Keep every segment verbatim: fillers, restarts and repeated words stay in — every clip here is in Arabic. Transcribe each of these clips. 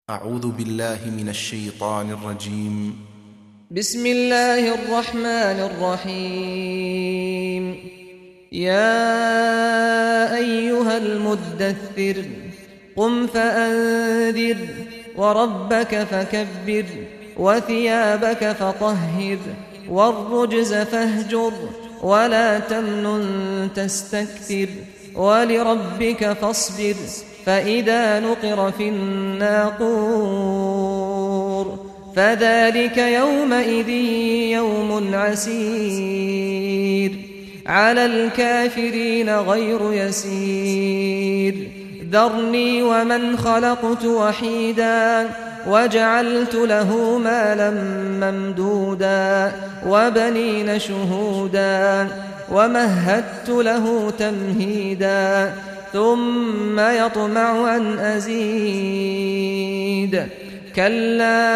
أعوذ بالله من الشيطان الرجيم. بسم الله الرحمن الرحيم. يا أيها المدثر قم فأنذر وربك فكبر وثيابك فطهر والرجز فاهجر ولا تمنن تستكثر ولربك فاصبر فإذا نقر في الناقور فذلك يومئذ يوم عسير على الكافرين غير يسير. ذرني ومن خلقت وحيدا وجعلت له مالا ممدودا وبنين شهودا ومهدت له تمهيدا ثم يطمع أن أزيد كلا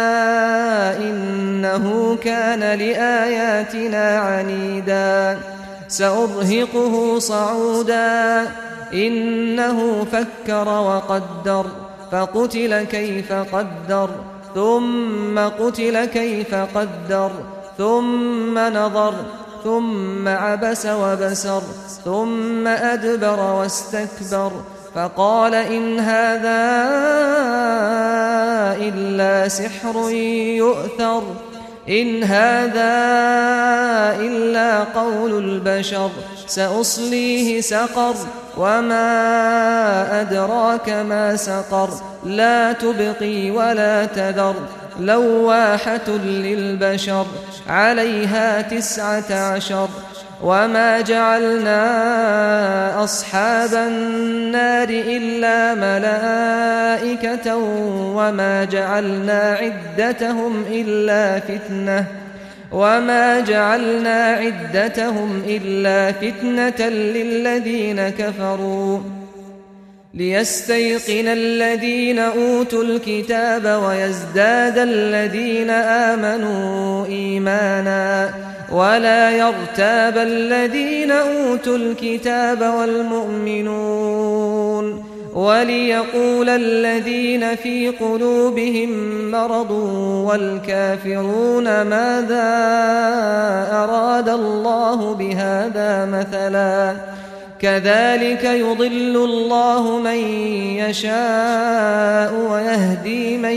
إنه كان لآياتنا عنيدا سأرهقه صعودا إنه فكر وقدر فقتل كيف قدر ثم قتل كيف قدر ثم نظر ثم عبس وبسر ثم أدبر واستكبر فقال إن هذا إلا سحر يؤثر إن هذا إلا قول البشر سأصليه سقر وما أدراك ما سقر لا تبقي ولا تذر لواحة للبشر عليها تسعة عشر. وما جعلنا أصحاب النار إلا ملائكة وما جعلنا عدتهم إلا فتنة وما جعلنا عدتهم إلا فتنة للذين كفروا ليستيقن الذين أوتوا الكتاب ويزداد الذين آمنوا إيمانا ولا يرتاب الذين أوتوا الكتاب والمؤمنون وليقول الذين في قلوبهم مرض والكافرون ماذا أراد الله بهذا مثلا كذلك يضل الله من يشاء ويهدي من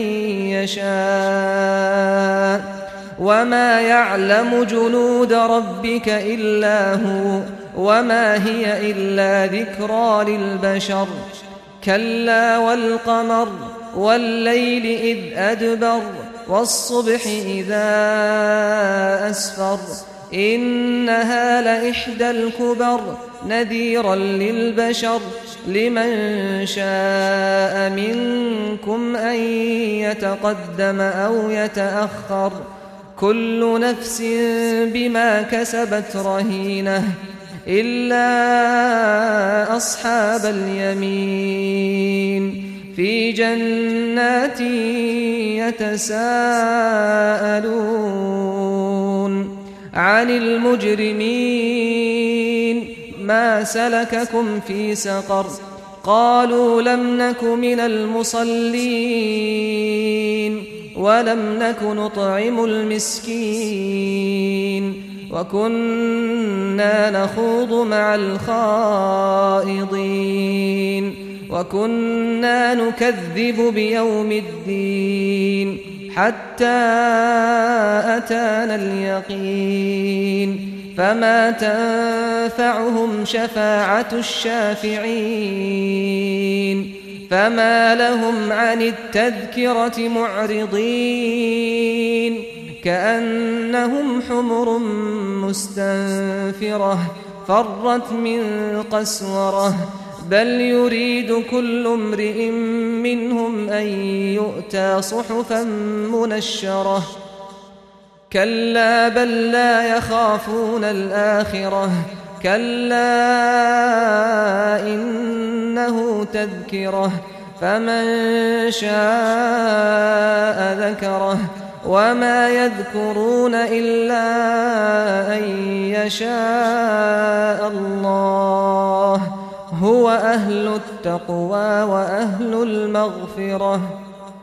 يشاء وما يعلم جنود ربك إلا هو وما هي إلا ذكرى للبشر. كلا والقمر والليل إذ أدبر والصبح إذا أسفر إنها لإحدى الكبر نذيرا للبشر لمن شاء منكم أن يتقدم أو يتأخر كل نفس بما كسبت رهينة إلا أصحاب اليمين في جنات يتساءلون عن المجرمين ما سلككم في سقر قالوا لم نك من المصلين ولم نك نطعم المسكين وكنا نخوض مع الخائضين وكنا نكذب بيوم الدين حتى أتانا اليقين فما تنفعهم شفاعة الشافعين فما لهم عن التذكرة معرضين كأنهم حمر مستنفرة فرت من قسورة بل يريد كل امرئ منهم أن يؤتى صحفا منشرة كلا بل لا يخافون الآخرة كلا إنه تذكرة فمن شاء ذكره وما يذكرون إلا أن يشاء الله هو أهل التقوى وأهل المغفرة.